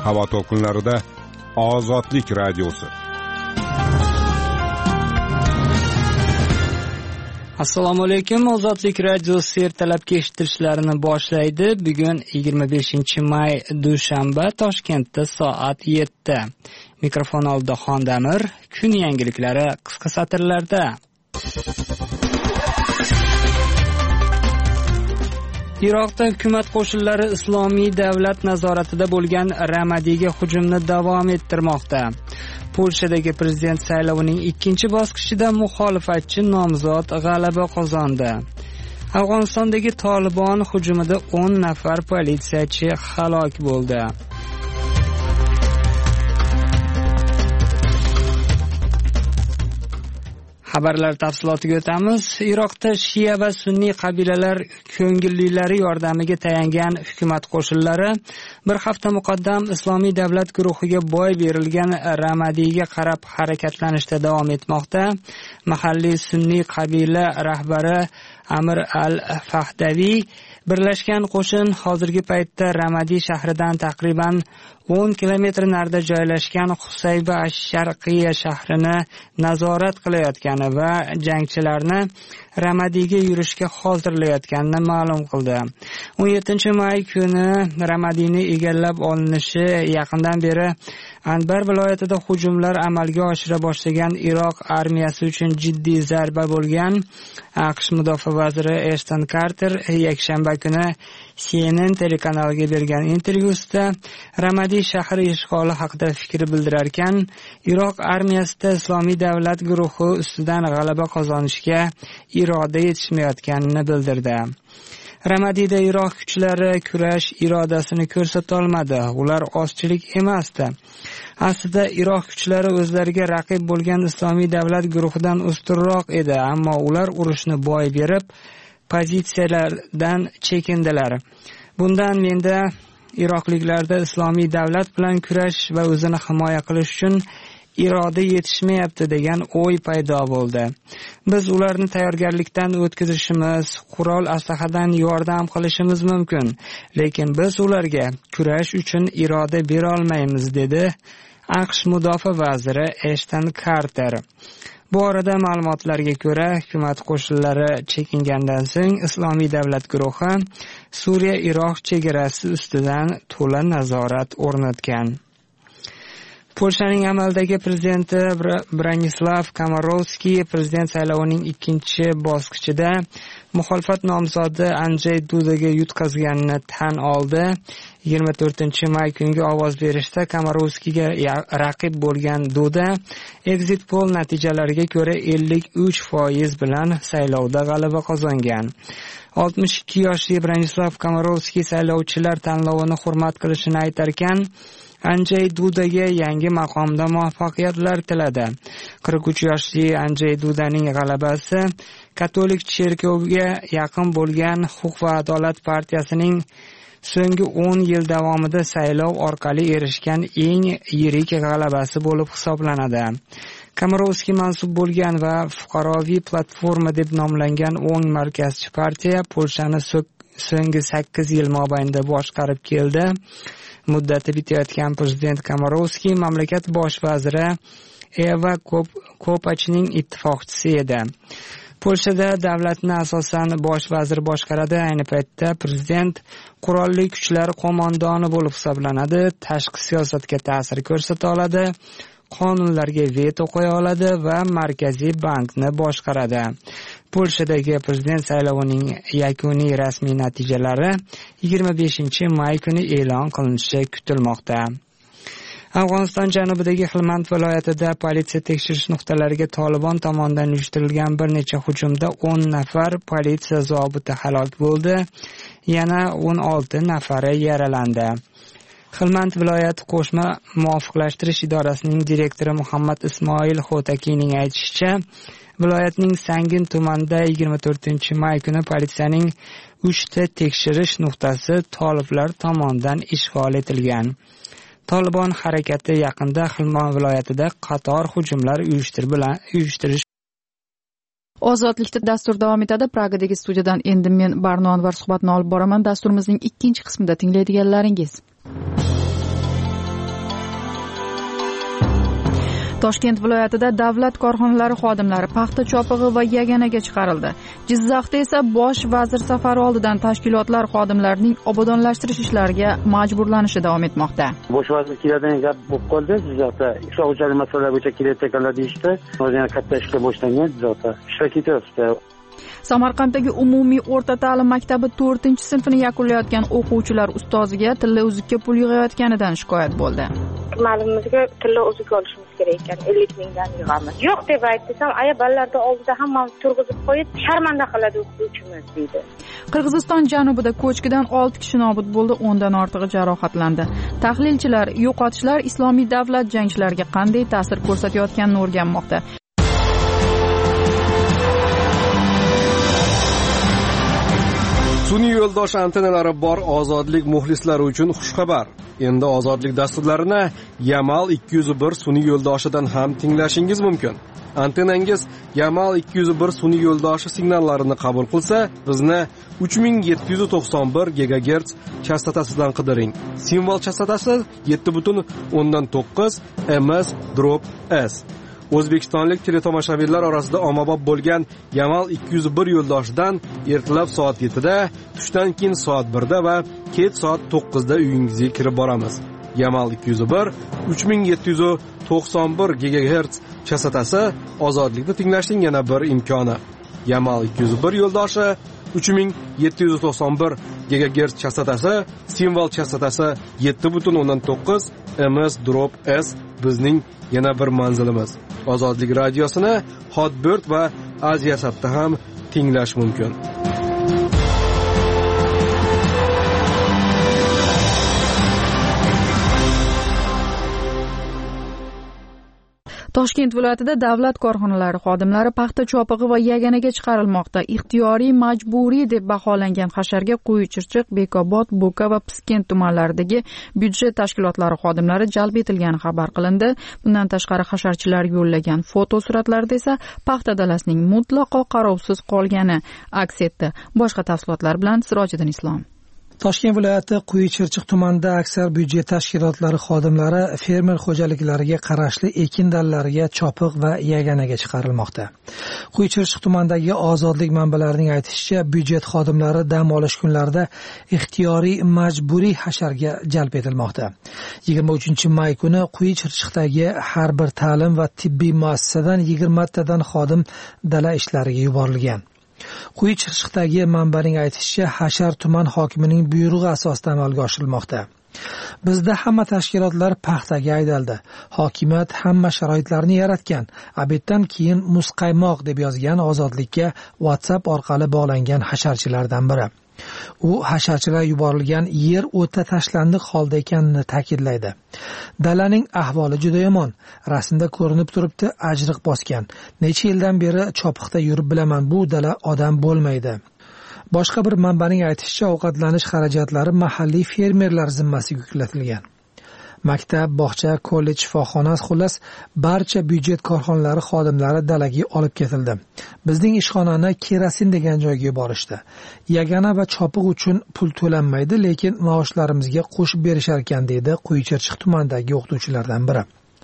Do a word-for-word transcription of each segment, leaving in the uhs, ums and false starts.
havo to'lqinlarida Ozodlik radiosi. Assalomu alaykum. Ozodlik radiosi ertalabki eshittirishlarini boshlaydi. Bugun yigirma beshinchi may dushanba, Toshkentda soat yetti. Mikrofon oldida Xondamir. Kun yangiliklari qisqa satrlarda. Iroqda hukumat qo'shinlari Islomiy davlat nazoratida bo'lgan Ramadiyga hujumni davom ettirmoqda. Polshadagi prezident saylovining ikkinchi bosqichida muxolifatchi nomzod g'alaba qozondi. Afg'onistondagi Tolibon hujumida o'n nafar politsiyachi halok bo'ldi. Xabarlar tafsilotiga o'tamiz. Iroqda Shia va Sunniy qabilalar ko'ngillilari yordamiga tayangan hukumat qo'shinlari bir hafta muqaddam Islomiy davlat guruhiga boy berilgan Ramadiyga qarab harakatlanishda davom etmoqda. Mahalliy Sunniy qabila rahbari Amir al-Fahdaviy birlashgan qo'shin hozirgi paytda Ramadiy shahridan taqriban o'n kilometr narida joylashgan Husayba ash-Sharqiya shahrini nazorat qilayotgani va jangchilarni Ramadiyga yurishga hozirlayotganini ma'lum qildi. o'n yettinchi may kuni Ramadiyni egallab olinishi yaqindan beri Anbar viloyatida hujumlar amalga oshira boshlagan Iroq armiyasi uchun jiddiy zarba bo'lgan. AQSh mudofaa vaziri Ashton Karter yakshanba kuni C N N telekanaliga bergan intervyusida Ramadiy shahri ishg'oli haqida fikr bildirar ekan, Iroq armiyasida Islomiy davlat guruhi ustidan g'alaba qozonishga iroda yetishmayotganini bildirdi. Ramadiyda Iroq kuchlari kurash irodasini ko'rsata olmadi. Ular ozchilik emasdi. Aslida Iroq kuchlari o'zlariga raqib bo'lgan Islomiy davlat guruhidan ustunroq edi, ammo ular urushni boy berib, pozitsiyalardan chekindilar. Bundan menda Iroqliklarda Islomiy davlat bilan kurash va o'zini himoya qilish uchun iroda yetishmayapti degan o'y paydo bo'ldi. Biz ularni tayyorgarlikdan o'tkazishimiz, qurol aslahadan yordam qilishimiz mumkin, lekin biz ularga kurash uchun iroda bera olmaymiz, dedi AQSh mudofaa vaziri Ashton Karter. Bu orada ma'lumotlarga ko'ra, hukumat qo'shinlari chekingandan so'ng Islomiy davlat guruhi Suriya-Iroq chegarasi ustidan to'la nazorat o'rnatgan. Polshaning amaldagi prezidenti Branislav Komorowskiy prezident saylovining ikkinchi bosqichida muxolifat nomzodi Andrzej Dudaga yutqazganini tan oldi. yigirma to'rtinchi may kungi ovoz berishda Komorowskiyga raqib bo'lgan Duda exit poll natijalariga ko'ra ellik uch foiz bilan saylovda g'alaba qozongan. oltmish ikki yoshli Branislav Komorowskiy saylovchilar tanlovini hurmat qilishini aytar ekan, Andrzej Dudaga yangi maqomda muvaffaqiyatlar tiladi. qirq uch yoshli Andrzej Dudaning g'alabasi Katolik cherkoviga yaqin bo'lgan Huquq va adolat partiyasining so'nggi o'n yil davomida saylov orqali erishgan eng yirik g'alabasi bo'lib hisoblanadi. Komorowskiy mansub bo'lgan va fuqaroviy platforma deb nomlangan o'ng markazchi partiya Polshani so'nggi sakkiz yil mobaynida boshqarib keldi. Muddati bitayotgan prezident Komorowskiy mamlakat bosh vaziri Eva Kopachning ittifoqchisi edi. Polshada davlatni asosan bosh vazir boshqaradi. Ayni paytda prezident qurolli kuchlar qo'mondoni bo'lib hisoblanadi, tashqi siyosatga ta'sir ko'rsata oladi, qonunlarga veto qo'ya oladi va markaziy bankni boshqaradi. Polshadagi prezident saylovining yakuniy rasmiy natijalari yigirma beshinchi may kuni e'lon qilinishi kutilmoqda. Afg'oniston janubidagi Helmand viloyatida politsiya tekshirish nuqtalariga Tolibon tomonidan uyushtirilgan bir necha hujumda o'n nafar politsiya zobiti halok bo'ldi, yana o'n olti nafari yaralandi. Helmand viloyati qo'shma muvofiqlashtirish idorasining direktori Muhammad Ismoil Xotakiyning aytishicha, viloyatning Sangin tumanida yigirma to'rtinchi may kuni politsiyaning uchta tekshirish nuqtasi toliblar tomonidan ishg'ol etilgan. Tolibon harakati yaqinda Helmand viloyatida qator hujumlar uyushtirish. Ozodlikda dastur davom etadi. Pragadagi studiyadan endi men Barno Anvar suhbatni olib boraman. Dasturimizning ikkinchi qismida tinglaydiganlaringiz. Toshkent viloyatida davlat korxonalari xodimlari paxta chopig'i va yaganaga chiqarildi. Jizzaxda esa bosh vazir safari oldidan tashkilotlar xodimlarining obodonlashtirish ishlariga majburlanishi davom etmoqda. Bosh vazir keladigan gap bo'lib qoldi. Jizzaxda qishloq xo'jaligi masalalari bo'yicha kelayotganlar deyishdi. Hozir yana katta ishlar boshlangan Jizzaxda. Ishlar ketyapti. Samarqanddagi umumiy o'rta ta'lim maktabi to'rtinchi sinfini yakunlayotgan o'quvchilar ustoziga tilla uzukka pul yig'ayotganidan shikoyat bo'ldi. Malimimizga tilla uzuk olishimiz kerak ekan, ellik mingdan yig'amiz. Yo'q deb aytsam, aya bolalarning oldida hammamiz turg'izib qo'yib, sharmanda qiladi o'qituvchimiz deydi. Qirg'iziston janubida ko'chkidan olti kishi nobud bo'ldi, o'ndan ortig'i jarohatlandi. Tahlilchilar yo'qotishlar islomiy davlat jangchilariga qanday ta'sir ko'rsatayotganini o'rganmoqda. Sun'iy yo'ldosh antennalari bor ozodlik muxlislari uchun xushxabar. Endi ozodlik dasturlarini Yamal ikki yuz bir sun'iy yo'ldoshidan ham tinglashingiz mumkin. Antennangiz Yamal ikki yuz bir sun'iy yo'ldoshi signallarini qabul qilsa, bizni uch ming yetti yuz to'qson bir gigagerts chastotasidan qidiring. Simvol chastotasi yetti butun o'ndan to'qqiz M S drop S. O'zbekistonlik teletomoshabinlar orasida ommabop bo'lgan Yamal ikki yuz bir yo'ldoshidan ertalab soat yettida, tushdan keyin soat birda va kech soat to'qqizda uyingizga kirib boramiz. Yamal ikki yuz bir uch ming yetti yuz to'qson bir gigagerts chastotasi ozodlikda tinglashning yana bir imkoni. Yamal ikki yuz bir yo'ldoshi uch ming yetti yuz to'qson bir gigagerts chastotasi, simvol chastotasi yetti butun o'ndan to'qqiz M S drop S bizning yana bir manzilimiz. Ozodlik radiosini Hotbird va Aziyasatda ham tinglash mumkin. Toshkent viloyatida davlat korxonalari xodimlari paxta chopig'i va yaganaga chiqarilmoqda. Ixtiyoriy majburiy deb baholangan hasharga Qo'ychirchiq, Bekobod, Bo'ka va Piskent tumanlaridagi byudjet tashkilotlari xodimlari jalb etilgani xabar qilindi. Bundan tashqari hasharchilar yo'llagan foto suratlarda esa paxta dalasining mutlaqo qarovsiz qolgani aks etdi. Boshqa tafsilotlar bilan Sirojiddin Islom. Toshkent viloyati Qo'ychirchiq tumanida aksar byudjet tashkilotlari xodimlari fermer xo'jaliklariga qarashli ekin dallariga chopiq va yaganaga chiqarilmoqda. Qo'ychirchiq tumanidagi ozodlik manbalarining aytishicha, byudjet xodimlari dam olish kunlarida ixtiyoriy majburiy hasharga jalb etilmoqda. yigirma uchinchi may kuni Qo'ychirchiqdagi har bir ta'lim va tibbiy muassasadan yigirma tadan xodim dala ishlariga yuborilgan. Qo'ychirchiqdagi manbaning aytishicha, hashar tuman hokimining buyrug'i asosida amalga oshirilmoqda. Bizda hamma tashkilotlar paxtaga aydaldi. Hokimiyat hamma sharoitlarni yaratgan. Abetdan keyin muzqaymoq deb yozgan ozodlikka WhatsApp orqali bog'langan hasharchilardan biri. U hasharchilar yuborilgan yer o'ta tashlandiq holda ekanini ta'kidlaydi. Dalaning ahvoli juda yomon. Rasmda ko'rinib turibdi, ajriq bosgan. Necha yildan beri chopiqda yurib bilaman, bu dala odam bo'lmaydi. Boshqa bir manbaning aytishicha, ovqatlanish xarajatlari mahalliy fermerlar zimmasiga yuklatilgan. Maktab, bog'cha, kollej, shifoxona, xullas barcha byudjet korxonalari xodimlari dalaga olib ketildi. Bizning ishxonani kerosin degan joyga yuborishdi. Yagana va chopiq uchun pul to'lanmaydi, lekin maoshlarimizga qo'shib berishar ekan, deydi Qo'ychirchiq tumanidagi o'qituvchilardan biri.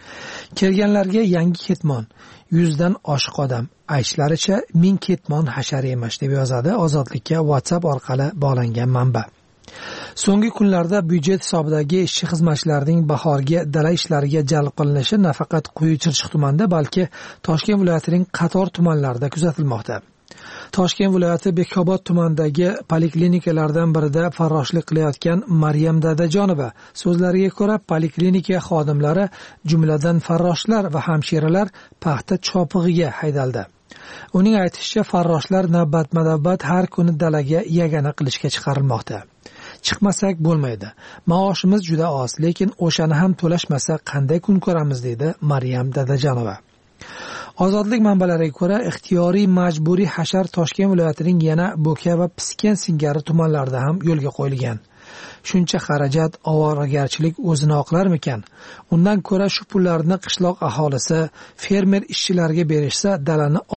Kelganlarga yangi ketmon, yuzdan oshiq odam, aytishlaricha ming ketmon hashar emish deb yozadi Ozodlikka WhatsApp orqali bog'langan manba. So'nggi kunlarda byudjet hisobidagi ishchi xizmatchilarning bahorgi dala ishlariga jalb qilinishi nafaqat Qo'ychirchiq tumanida, balki Toshkent viloyatining qator tumanlarida kuzatilmoqda. Toshkent viloyati Bekobod tumanidagi poliklinikalardan birida farroshlik qilayotgan Maryam Dadajonova so'zlariga ko'ra, poliklinika xodimlari, jumladan farroshlar va hamshiralar paxta chopig'iga haydaldi. Uning aytishicha, farroshlar navbatma-navbat har kuni dalaga yagana qilishga chiqarilmoqda. Chiqmasak bo'lmaydi. Maoshimiz juda oz, lekin o'shani ham to'lashmasa qanday kun ko'ramiz, deydi Maryam Dadajonova. Ozodlik manbalariga ko'ra, ixtiyoriy majburiy hashar Toshkent viloyatining yana Bo'ka va Piskent singari tumanlarida ham yo'lga qo'yilgan. Shuncha xarajat, ovoragarchilik o'zini oqlarmikan? Undan ko'ra shu pullarni qishloq aholisi, fermer ishchilariga berishsa, dalani